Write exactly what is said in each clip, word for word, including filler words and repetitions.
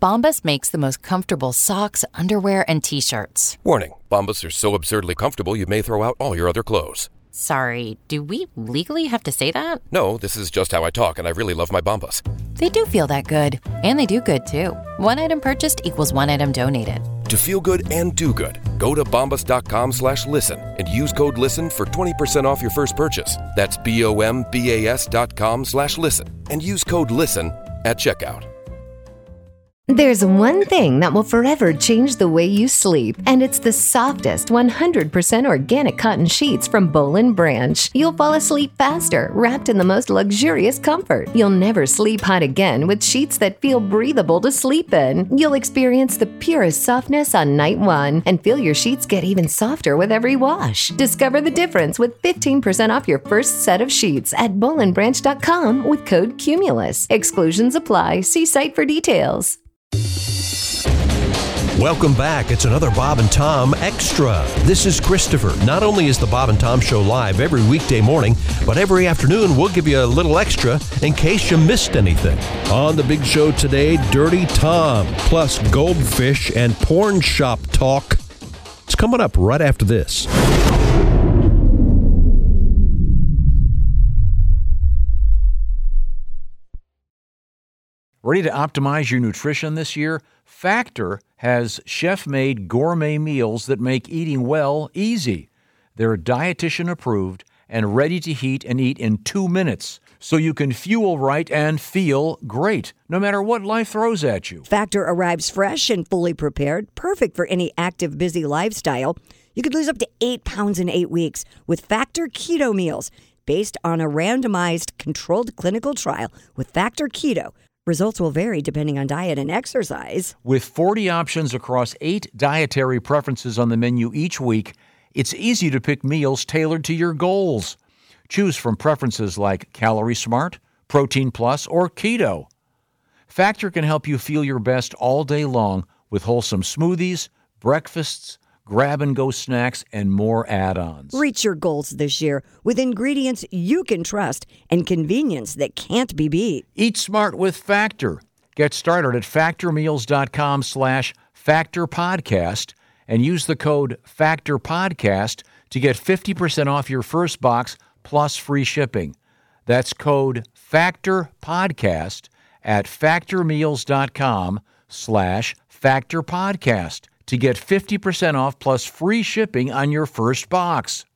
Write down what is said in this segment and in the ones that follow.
Bombas makes the most comfortable socks, underwear, and T-shirts. Warning, Bombas are so absurdly comfortable you may throw out all your other clothes. Sorry, do we legally have to say that? No, this is just how I talk, and I really love my Bombas. They do feel that good. And they do good, too. One item purchased equals one item donated. To feel good and do good, go to bombas.com slash listen and use code LISTEN for twenty percent off your first purchase. That's B-O-M-B-A-S dot com slash listen and use code LISTEN at checkout. There's one thing that will forever change the way you sleep, and it's the softest one hundred percent organic cotton sheets from Boll and Branch. You'll fall asleep faster, wrapped in the most luxurious comfort. You'll never sleep hot again with sheets that feel breathable to sleep in. You'll experience the purest softness on night one and feel your sheets get even softer with every wash. Discover the difference with fifteen percent off your first set of sheets at boll and branch dot com with code Cumulus. Exclusions apply. See site for details. Welcome back. It's another Bob and Tom Extra. This is Christopher. Not only is the Bob and Tom Show live every weekday morning, but every afternoon we'll give you a little extra in case you missed anything. On the big show today, Dirty Tom, plus goldfish and porn shop talk. It's coming up right after this. Ready to optimize your nutrition this year? Factor has chef-made gourmet meals that make eating well easy. They're dietitian approved and ready to heat and eat in two minutes, so you can fuel right and feel great, no matter what life throws at you. Factor arrives fresh and fully prepared, perfect for any active, busy lifestyle. You could lose up to eight pounds in eight weeks with Factor Keto Meals, based on a randomized, controlled clinical trial with Factor Keto. Results will vary depending on diet and exercise. With forty options across eight dietary preferences on the menu each week, it's easy to pick meals tailored to your goals. Choose from preferences like Calorie Smart, Protein Plus, or Keto. Factor can help you feel your best all day long with wholesome smoothies, breakfasts, grab-and-go snacks, and more add-ons. Reach your goals this year with ingredients you can trust and convenience that can't be beat. Eat smart with Factor. Get started at factormeals.com slash factorpodcast and use the code factorpodcast to get fifty percent off your first box plus free shipping. That's code factorpodcast at factormeals.com slash factorpodcast. to get fifty percent off plus free shipping on your first box.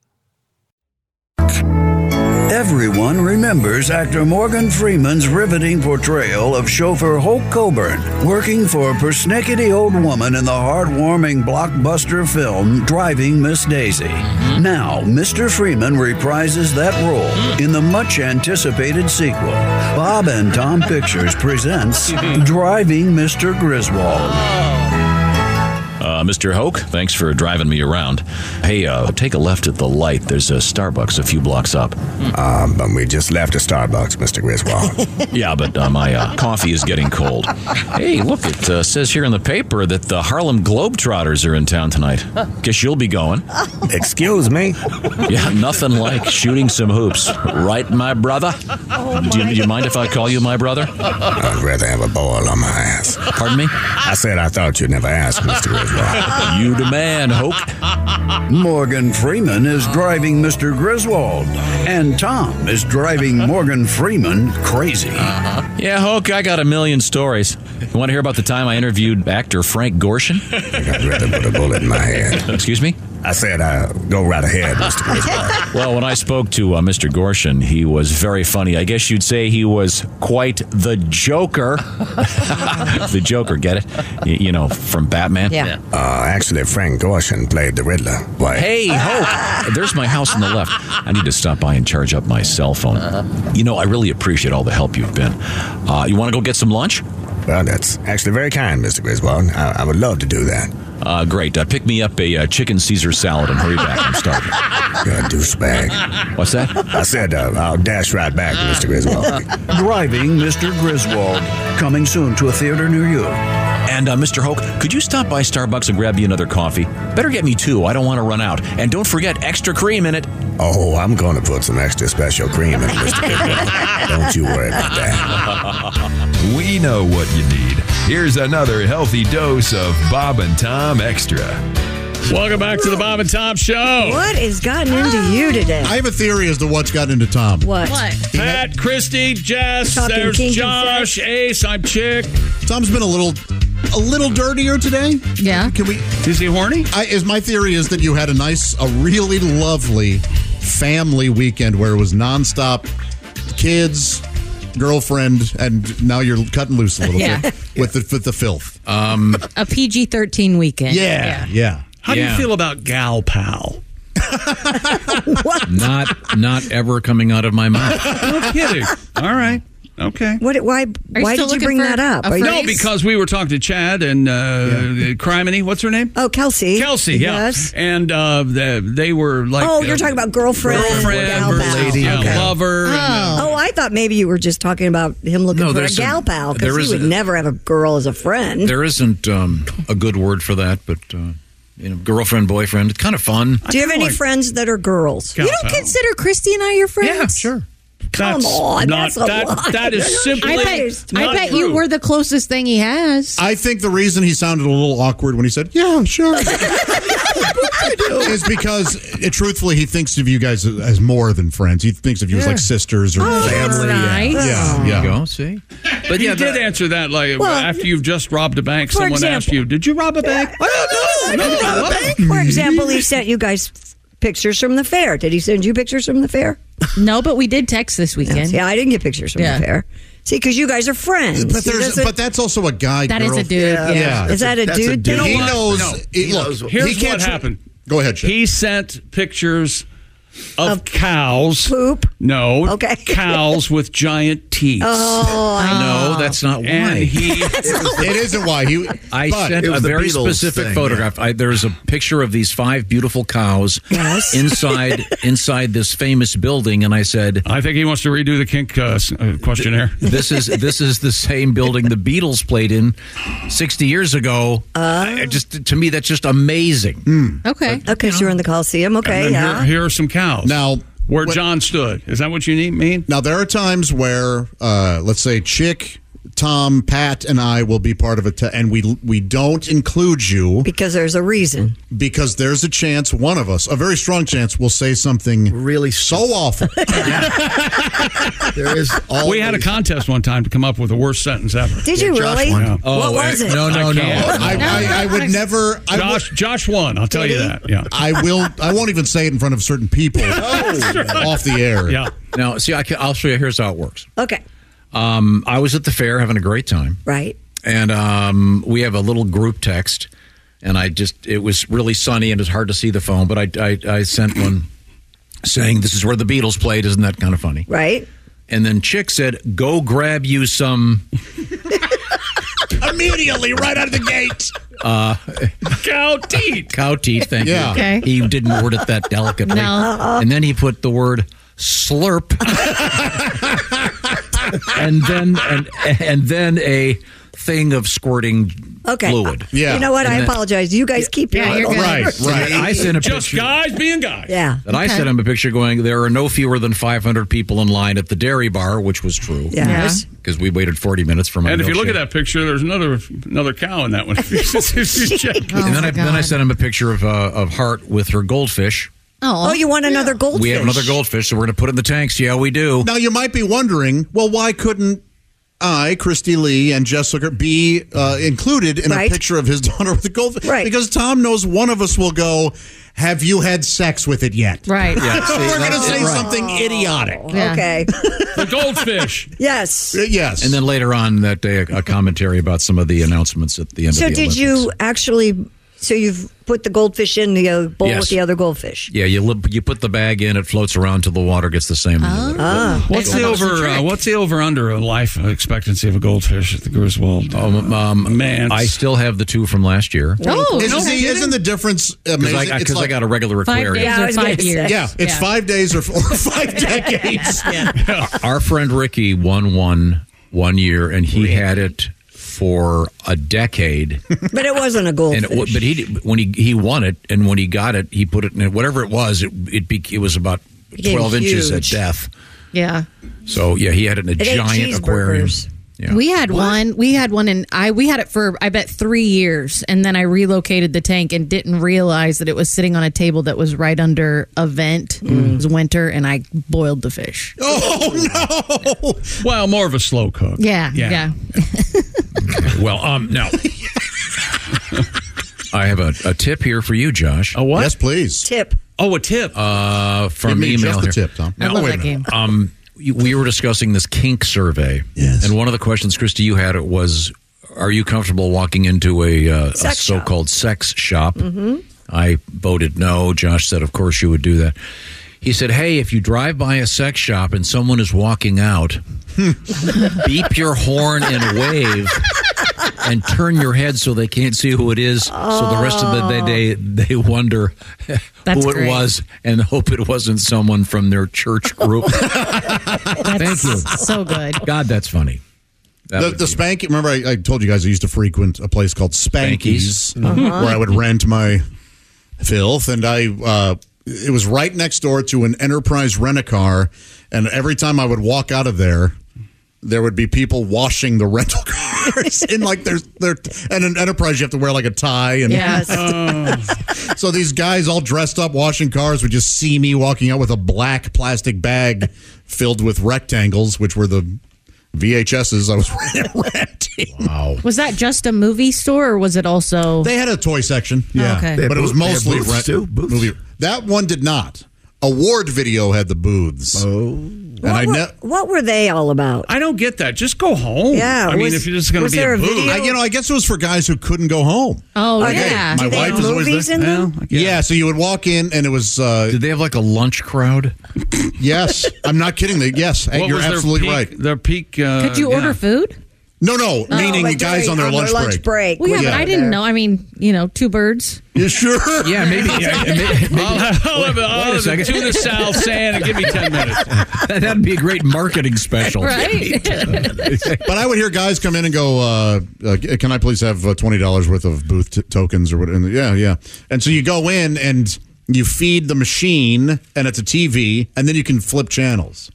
Everyone remembers actor Morgan Freeman's riveting portrayal of chauffeur Hope Coburn, working for a persnickety old woman in the heartwarming blockbuster film Driving Miss Daisy. Now, Mister Freeman reprises that role in the much-anticipated sequel. Bob and Tom Pictures presents Driving Mister Griswold. Uh, Mister Hoke, thanks for driving me around. Hey, uh, take a left at the light. There's a Starbucks a few blocks up. Um, but we just left a Starbucks, Mister Griswold. Yeah, but uh, my uh, coffee is getting cold. Hey, look, it uh, says here in the paper that the Harlem Globetrotters are in town tonight. Guess you'll be going. Excuse me? Yeah, nothing like shooting some hoops. Right, my brother? Oh do, you, my do you mind if I call you my brother? I'd rather have a boil on my ass. Pardon me? I said I thought you'd never ask, Mister Griswold. You the man, Hoke. Morgan Freeman is driving Mister Griswold, and Tom is driving Morgan Freeman crazy. Uh-huh. Yeah, Hoke, I got a million stories. You want to hear about the time I interviewed actor Frank Gorshin? I'd rather put a bullet in my head. Excuse me? I said, uh, go right ahead, Mister Griswold. Well, when I spoke to uh, Mister Gorshin, he was very funny. I guess you'd say he was quite the Joker. The Joker, get it? You, you know, from Batman? Yeah. Uh, actually, Frank Gorshin played the Riddler. Why? Hey, Hope! There's my house on the left. I need to stop by and charge up my cell phone. Uh-huh. You know, I really appreciate all the help you've been. Uh, you want to go get some lunch? Well, that's actually very kind, Mister Griswold. I, I would love to do that. Uh, great. Uh, pick me up a uh, chicken Caesar salad and hurry back. I'm starving. You're a douchebag. What's that? I said uh, I'll dash right back, Mister Griswold. Driving Mister Griswold, coming soon to a theater near you. And uh, Mister Hoke, could you stop by Starbucks and grab me another coffee? Better get me two. I don't want to run out. And don't forget extra cream in it. Oh, I'm going to put some extra special cream in it, Mister Big. Don't you worry about that. We know what you need. Here's another healthy dose of Bob and Tom Extra. Welcome back to the Bob and Tom Show. What has gotten into you today? I have a theory as to what's gotten into Tom. What? What? Pat, Christy, Jess, Talking there's kinky Josh, sex. Ace, I'm Chick. Tom's been a little, a little dirtier today. Yeah. Can we? Is he horny? I, is my theory is that you had a nice, a really lovely family weekend where it was nonstop, kids, girlfriend, and now you're cutting loose a little Yeah. bit with the with the filth. Um, A P G thirteen weekend. Yeah, yeah. How Yeah. do you feel about gal pal? not, not ever coming out of my mouth. No kidding. All right. Okay. What? Why? you Why still did you looking bring for that up? a Are you- No, because we were talking to Chad and uh, Criminy. What's her name? Oh, Kelsey. Kelsey, yeah. Yes. And uh, they, they were like. Oh, you're uh, talking about girlfriend, girlfriend gal versus pal. yeah, Okay. lover. and, uh, Oh, I thought maybe you were just talking about him looking No, for a there's gal some- pal there because he is would a- never have a girl as a friend. There isn't um, a good word for that, but uh, you know, girlfriend, boyfriend, it's kind of fun. Do you have any friends that are girls? gal You don't pal. consider Christy and I your friends? Yeah, sure. Come That's on, not, that's a that, lot. that is simply. I bet, I not bet true. you were the closest thing he has. I think the reason he sounded a little awkward when he said, "Yeah, sure," is because, uh, truthfully, he thinks of you guys as more than friends. He thinks of you as like sisters or Oh, that's family. nice. Yeah, There yeah. you go, see? But yeah, you did the- answer that like Well, after you've just robbed a bank. for Someone example- asked you, "Did you rob a bank?" I don't know. I didn't rob a bank. For example, he sent you guys pictures from the fair. Did he send you pictures from the fair? No, but we did text this weekend. Yeah, I didn't get pictures from Yeah. the fair. See, because you guys are friends. But He there's, doesn't- but that's also a guy. That is girl. a dude. Yeah. Yeah. is that a That's a dude? dude. thing? He You know what? knows. No. he- He look, knows what- Here's he can't what tr- happened. Go ahead, Chip. He sent pictures of, Of cows. Poop. No. Okay. Cows with giant teeth. Oh, I No, that's not why. And he. It isn't why he. I but sent it a was the very Beatles specific thing, photograph. I, there's a picture of these five beautiful cows Yes. inside inside this famous building, and I said, I think he wants to redo the kink uh, s- uh, questionnaire. "This is this is the same building the Beatles played in sixty years ago." I- just to me, that's just amazing. Okay. Okay, so you're in the Coliseum. Okay, And then yeah. here, here are some cows. Now, where what- John stood. Is that what you need, mean? Now, there are times where, uh, let's say, Chick, Tom, Pat, and I will be part of it, te- and we we don't include you Because there's a reason. because there's a chance one of us, a very strong chance, will say something Really so awful. There is always. We had a contest one time to come up with the worst sentence ever. Did you Josh really? won. Yeah. What was it? No, no, I no. can't. I, I, I would never. I, Josh, Josh won. I'll tell you that. Yeah. I will. I won't even say it in front of certain people off the air. Yeah. Now, see, I can, I'll show you. Here's how it works. Okay, Um, I was at the fair having a great time. right. And um, we have a little group text, and I just, it was really sunny and it's hard to see the phone, but I, I, I sent one saying, "This is where the Beatles played. Isn't that kind of funny?" Right. And then Chick said, "Go grab you some." Immediately, right out of the gate. Uh, Cow teeth. Cow teeth, thank Yeah. you. Okay. He didn't word it that delicately. No. And then he put the word slurp. and then and and then a thing of squirting Okay. fluid. Yeah. You know what? And I then- apologize. You guys keep your Yeah, you're little- good. Right, right. I sent a Just picture. guys being guys. Yeah. And I sent him a picture going, "There are no fewer than five hundred people in line at the dairy bar," which was true. Yes. Because we waited forty minutes for my And if you look at milkshake. that picture, there's another another cow in that one. If you check. And then, I, my then I God. sent him a picture of uh, of Hart with her goldfish. Oh, you want another goldfish? We have another goldfish, so we're going to put it in the tanks. Yeah, we do. Now, you might be wondering, well, why couldn't I, Christy Lee, and Jess Zucker be uh, included in Right. a picture of his daughter with the goldfish? Right. Because Tom knows one of us will go, "Have you had sex with it yet?" Right. Yeah, see, We're going to that's say right. something idiotic. Yeah. Okay. The goldfish. Yes. Uh, Yes. And then later on that day, a, a commentary about some of the announcements at the end So of the did Olympics. you actually? So you've put the goldfish in the uh, bowl Yes. with the other goldfish. Yeah, you li- you put the bag in, it floats around till the water gets the same. Ah. What's the over? Uh, what's the over under a life expectancy of a goldfish at the Griswold? Um, um, Man, I still have the two from last year. Oh, Isn't, no see, kidding. isn't the difference Because amazing? I, It's because I like- got a regular Five aquarium. days Yeah, I or was five gonna years. say. Yeah, it's Yeah. five days or, or five decades. Our friend Ricky won one one year, and he had it for a decade. But it wasn't a And goldfish. it, wa- but he when he he won it, and when he got it, he put it in whatever it was. It it, be, it was about Became twelve inches at huge. depth. Yeah. So yeah, he had it in a It ate giant aquarium. cheeseburgers. Yeah. We had one. We had one, and I we had it for I bet three years, and then I relocated the tank and didn't realize that it was sitting on a table that was right under a vent. It was winter, and I boiled the fish. Oh no! Well, more of a slow cook. Yeah, yeah. Well, um, now I have a, a tip here for you, Josh. A what? Yes, please. Tip. Oh, a tip. Uh, from Give me email just a here. tip, Tom. Now, I love wait that a minute. game. Um, we were discussing this kink survey. Yes. And one of the questions, Christy, you had it was, are you comfortable walking into a, uh, a Sex shop. so-called sex shop? Mm-hmm. I voted no. Josh said, of course you would do that. He said, hey, if you drive by a sex shop and someone is walking out, beep your horn and wave and turn your head so they can't see who it is. Oh. So the rest of the day, they, they wonder That's who it great. was and hope it wasn't someone from their church group. Thank you. So good. God, that's funny. That The, would the be- Spanky. Remember, I, I told you guys I used to frequent a place called Spanky's, Spanky's. Uh-huh. where I would rent my filth, and I. Uh, it was right next door to an Enterprise rent-a-car, and every time I would walk out of there, there would be people washing the rental cars in like there's there and in Enterprise you have to wear like a tie and Yes. so these guys all dressed up washing cars would just see me walking out with a black plastic bag filled with rectangles, which were the V H S's I was renting. Wow. Was that just a movie store, or was it also? They had a toy section, yeah, okay. They had but it was booth- they had mostly booths rent too? Booths? movie. That one did not. Award Video had the booths. Oh. And What, I were, ne- what were they all about? I don't get that. Just go home. Yeah, I mean, was- if you're just going to was be there a a booth. video? I, you know, I guess it was for guys who couldn't go home. Oh Are they- yeah. my do they wife have was always movies there. in them? Well, Yeah, so you would walk in and it was uh, Did they have like a lunch crowd? yes. I'm not kidding. They, yes, What you're was their absolutely peak- right. Their peak. Uh, Could you order yeah. food? No, no, meaning Oh, but guys during- on their lunch break. Well, yeah, when but they I were didn't there. know. I mean, you know, two birds. You sure? Yeah, maybe. yeah, maybe, maybe I'll have, I'll have, a- I'll wait a have a second. tuna South Sand and give me ten minutes. That'd be a great marketing special. Right? But I would hear guys come in and go, uh, uh, "Can I please have uh, twenty dollars worth of booth t- tokens or what?" And yeah, yeah. And so you go in and you feed the machine, and it's a T V, and then you can flip channels.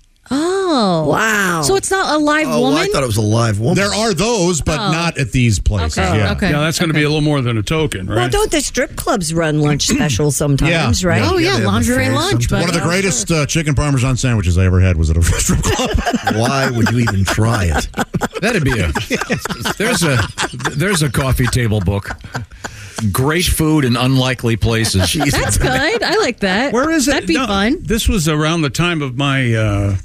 Oh. Wow. So it's not a live Oh, woman? I thought it was a live woman. There are those, but Oh. not at these places. Okay, Yeah. okay. Yeah, that's going to be a little more than a token, right? Well, don't the strip clubs run lunch specials sometimes, Yeah. right? Oh, Yeah, yeah, they have lingerie affairs lunch. But One of the greatest uh, chicken parmesan sandwiches I ever had was at a strip club. Why would you even try it? That'd be a. There's a. There's a coffee table book. Great food in unlikely places. That's good. I like that. Where is it? That'd be No, fun. This was around the time of my uh,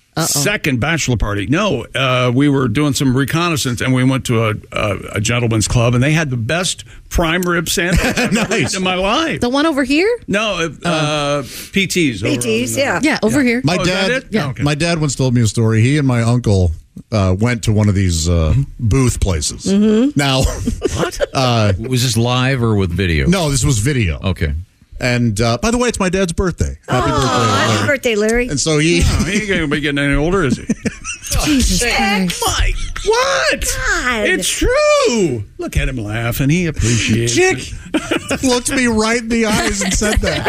second bachelor party. No, uh, we were doing some reconnaissance, and we went to a, a, a gentleman's club, and they had the best prime rib sandwich I've ever Nice. eaten in my life. The one over here? No, uh, uh, P T's. over P Ts, on, uh, yeah. Yeah, over here. My Oh, is that dad, it? Yeah. Okay. my dad once told me a story. He and my uncle uh, went to one of these uh, booth places. Mm-hmm. Now, what? Uh, Was this live or with video? no, this was video. Okay. And uh, by the way, it's my dad's birthday. Happy Oh, birthday! happy Larry. birthday, Larry. And so he, Oh, he ain't going to be getting any older, is he? Jesus Christ. Mike, what? God. It's true. Look at him laughing. He appreciates Chick it. looked me right in the eyes and said that.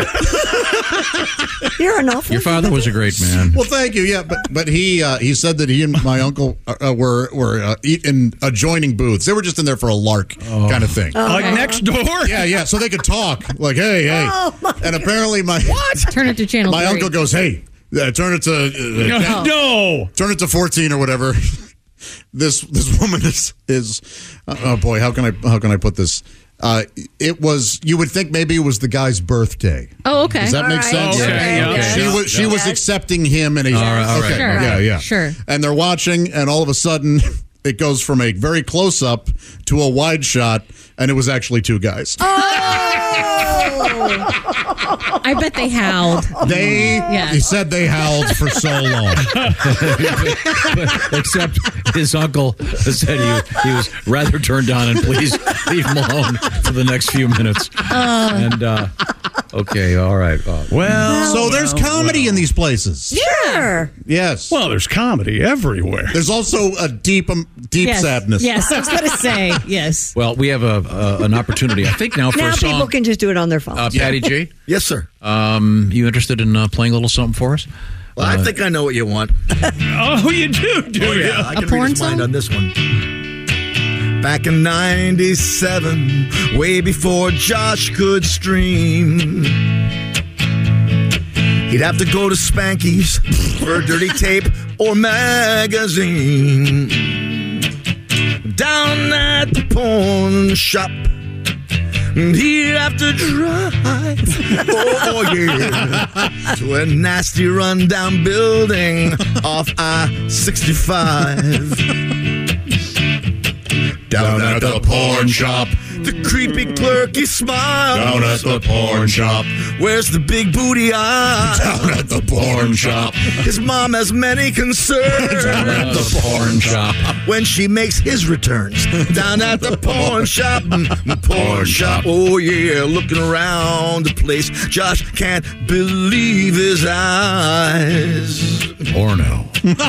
You're an awful. Your father was a great man. Well, thank you. Yeah, but but he uh, he said that he and my uncle uh, were were uh, eat in adjoining booths. They were just in there for a lark kind of thing. Like next door? Yeah, yeah. So they could talk. Like, hey, hey. Oh, my and apparently my Turn it to channel my three. uncle goes, hey, uh, turn it to uh, No. no. turn it to fourteen or whatever. This this woman is is uh, oh boy, how can I how can I put this? Uh, it was you would think maybe it was the guy's birthday. Oh, okay. Does that make right. sense? Okay, Okay, yeah, yes. She was she was Yes. accepting him and he's All right, all right. okay, Sure. yeah, yeah, Sure. And they're watching, and all of a sudden, it goes from a very close up to a wide shot, and it was actually two guys. I bet they howled. They Yeah. he said they howled for so long. Except his uncle said he, he was rather turned on and please leave him alone for the next few minutes. And uh, Okay, all right. Uh, Well, so there's well, comedy well. in these places. Sure. Yes. Well, there's comedy everywhere. There's also a deep, um, deep Yes. sadness. Yes, I was going to say yes. well, we have a, a an opportunity, I think, now for Now a song. people can just do it on their phones. uh, Patty G, Yes, sir. um, you interested in uh, playing a little something for us? Well, I think I know what you want. Oh, you do, do Oh, you? yeah, I A can read porn his mind song? on this one. Back in ninety-seven, way before Josh could stream, he'd have to go to Spanky's for a dirty tape or magazine. Down at the porn shop, and he'd have to drive, oh yeah, to a nasty rundown building off I sixty-five. Down at the porn shop, the creepy clerk, he smiles. Down at the porn shop. Where's the big booty eyes? Down at the porn shop. His mom has many concerns. Down at the porn shop. When she makes his returns. Down at the porn shop. mm, Porn shop. Oh, yeah. Looking around the place. Josh can't believe his eyes. Porno.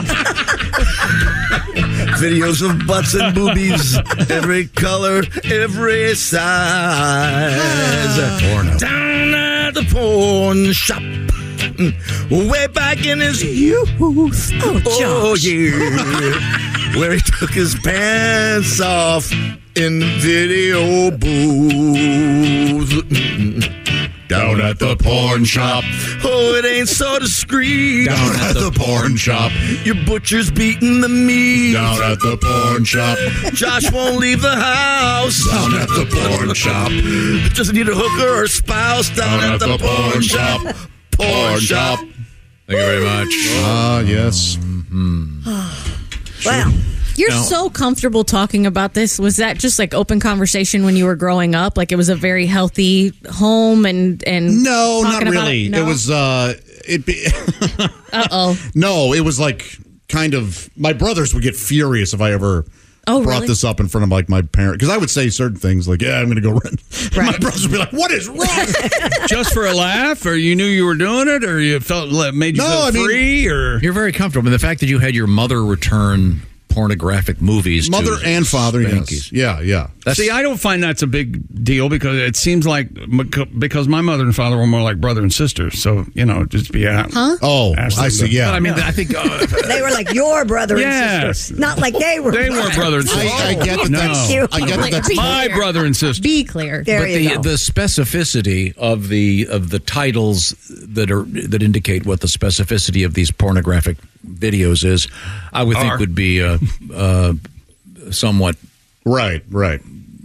Videos of butts and boobies. Every color, every size. Porno. Down at the porn shop. Way back in his youth. Oh, Josh. yeah. Where he took his pants off in video booths. Down at the porn shop. Oh, it ain't so discreet. Down at the porn shop. Your butcher's beating the meat. Down at the porn shop. Josh won't leave the house. Down at the porn shop. Doesn't need a hooker or spouse. Down, Down at, the, porn shop. Porn shop. Thank you very much. Ah, yes. Wow. You're No. so comfortable talking about this. Was that just like open conversation when you were growing up? Like it was a very healthy home and and No, not talking about really. it? No? It was uh it be Uh oh. No, it was like kind of my brothers would get furious if I ever Oh, brought really? this up in front of like my parents because I would say certain things like, "Yeah, I'm going to go rent." And my brothers would be like, "What is wrong?" Just for a laugh, or you knew you were doing it, or you felt made you No, feel I mean- free, or You're very comfortable. And the fact that you had your mother return pornographic movies Mother to and father, Spanky's. yes. Yeah, yeah. That's, See, I don't find that's a big deal because it seems like because my mother and father were more like brother and sister. So you know, just be out. Huh? Oh, Ask I them see. to- Yeah. But I mean, I think uh, They were like your brother and Yes. sister. Not like they were. They weren't brother and sister. I, I get that. No. That's, you. I get that. Like, That's be My clear. brother and sister. Be clear. There but you the go. the specificity of the of the titles that are that indicate what the specificity of these pornographic videos is, I would think Are. would be uh, uh, somewhat. right, right.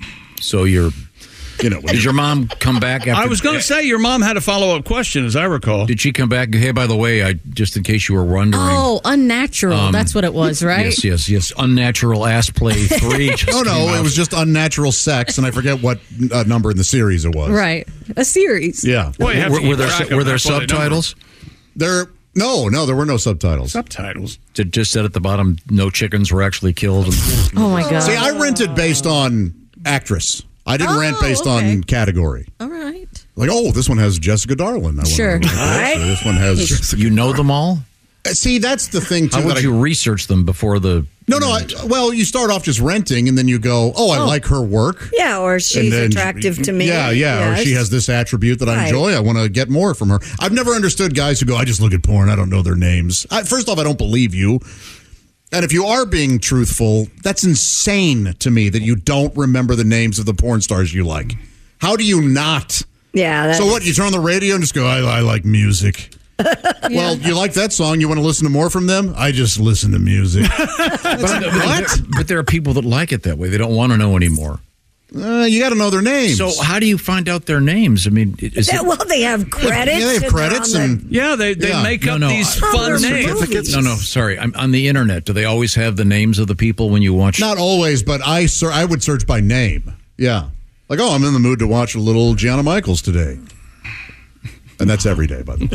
So you're. You know, when Did your mom come back? After, I was going to say your mom had a follow up question, as I recall. Did she come back? Hey, by the way, I just in case you were wondering. Oh, unnatural. Um, That's what it was, right? Yes, yes, yes. Unnatural ass play three. just Oh came no, it out. was just unnatural sex, and I forget what uh, number in the series it was. Right. A series. Yeah. Well, you have Were, to keep were there track of were there that's why they subtitles? There, no, no, there were no subtitles. Subtitles. It just said at the bottom, no chickens were actually killed. And, Oh my god. See, I rented based on actress. I didn't Oh, rent based okay. on category. All right. Like, oh, this one has Jessica Darlin. I wanna Sure. look at this. Right. Or this one has. you know them all? See, that's the thing too. How would that you I, research them before the? no, no. I, well, you start off just renting, and then you go, oh, I Oh. like her work. Yeah, or And she's then- attractive to me. Yeah, yeah. Or Yes. she has this attribute that I Right. enjoy. I want to get more from her. I've never understood guys who go, I just look at porn. I don't know their names. I, first off, I don't believe you. And if you are being truthful, that's insane to me that you don't remember the names of the porn stars you like. How do you not? Yeah. That's, So what? You turn on the radio and just go, I, I like music. Well, you like that song. You want to listen to more from them? I just listen to music. But, but, but there are people that like it that way. They don't want to know anymore. Uh, you got to know their names. So how do you find out their names? I mean, is Yeah, it? well, they have credits. Yeah, they have and credits they're on and Yeah, they, they Yeah. make No, up no, these I- fun Oh, names. No, no. Sorry, I'm on the internet. Do they always have the names of the people when you watch? not always, but I ser- I would search by name. Yeah. Like, oh, I'm in the mood to watch a little Gianna Michaels today. And that's every day, by the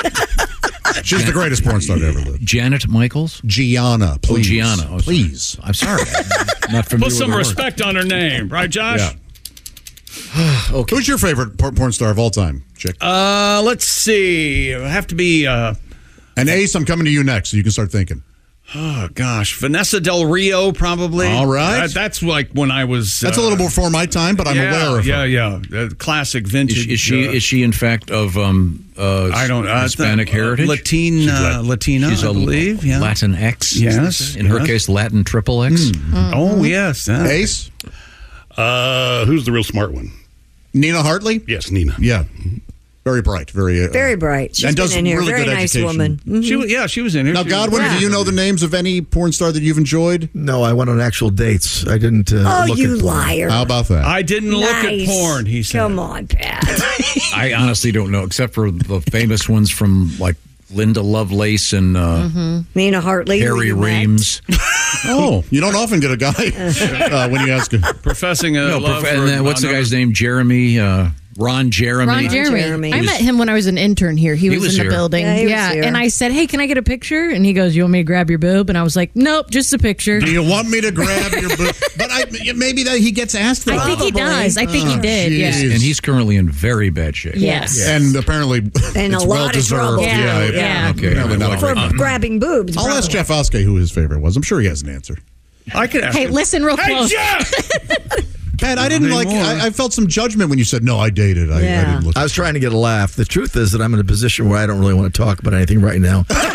way. She's the greatest porn star to ever live. Janet Michaels. Gianna, Oh, please. Gianna. Oh, sorry. Please. I'm sorry. I'm not familiar Put some with her respect on her name, right, Josh? Yeah. Okay. Who's your favorite por- porn star of all time, Chick? Uh, let's see. It have to be. Uh, and Ace, I'm coming to you next, so you can start thinking. Oh gosh, Vanessa Del Rio, probably. All right, that, that's like when I was. That's uh, a little before my time, but I'm yeah, aware of yeah, her. Yeah, yeah, classic vintage. Is, is she? Uh, is she in fact of um, uh, I don't uh, Hispanic uh, heritage? Latin, uh, Latina, She's I a believe. Yeah. Latin X. Yes. In her yes. case, Latin triple X. Mm. Mm-hmm. Oh yes. Yeah. Ace. Uh, who's the real smart one? Nina Hartley. Yes, Nina. Yeah. Very bright, very uh, very bright. She's and been does in here. really Very good nice education. woman. Mm-hmm. She, was- yeah, she was in here. Now, She Godwin, was- do you know the names of any porn star that you've enjoyed? No, I went on actual dates. I didn't. Uh, Oh, look you at porn. liar! How about that? I didn't look at Nice. porn. He said. Come on, Pat. I honestly don't know, except for the famous ones from like Linda Lovelace and uh, Nina Hartley. who Harry you met. Reams. Oh, you don't often get a guy uh, when you ask him. Professing a No, love prof- for and then what's the another- guy's name? Jeremy. Uh, Ron Jeremy. Ron Jeremy. Jeremy. I met him when I was an intern here. He, He was, was in the here. building. Yeah, he was yeah. here. And I said, hey, can I get a picture? And he goes, you want me to grab your boob? And I was like, nope, just a picture. Do you want me to grab your boob? But I, maybe that he gets asked that. I think he does. I think he did. jeez. Yeah. And he's currently in very bad shape. Yes. And apparently, In it's a lot well of deserved. trouble. Yeah, Yeah, yeah. Okay. Probably not a For great- grabbing boobs. I'll ask probably. Jeff Oskey who his favorite was. I'm sure he has an answer. I could ask Hey, him. listen real Hey, close. Jeff! Pat, I didn't like. anymore. I, I felt some judgment when you said no. I dated. I, I Yeah. didn't look. I was trying to get a laugh. The truth is that I'm in a position where I don't really want to talk about anything right now. All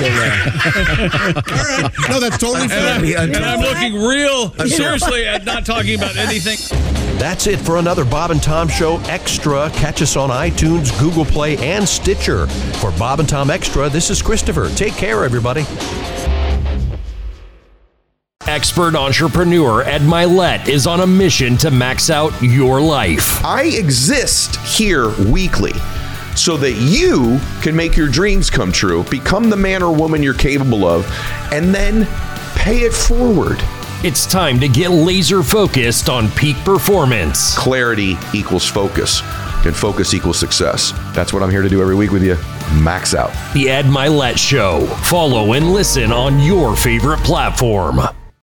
right. No, that's totally fair. And I'm looking real seriously at not talking about anything. That's it for another Bob and Tom Show Extra. Catch us on iTunes, Google Play, and Stitcher. For Bob and Tom Extra, this is Christopher. Take care, everybody. Expert entrepreneur Ed Milet is on a mission to max out your life. I exist here weekly so that you can make your dreams come true, become the man or woman you're capable of, and then pay it forward. It's time to get laser focused on peak performance. Clarity equals focus, and focus equals success. That's what I'm here to do every week with you. Max out. The Ed Milet Show. Follow and listen on your favorite platform.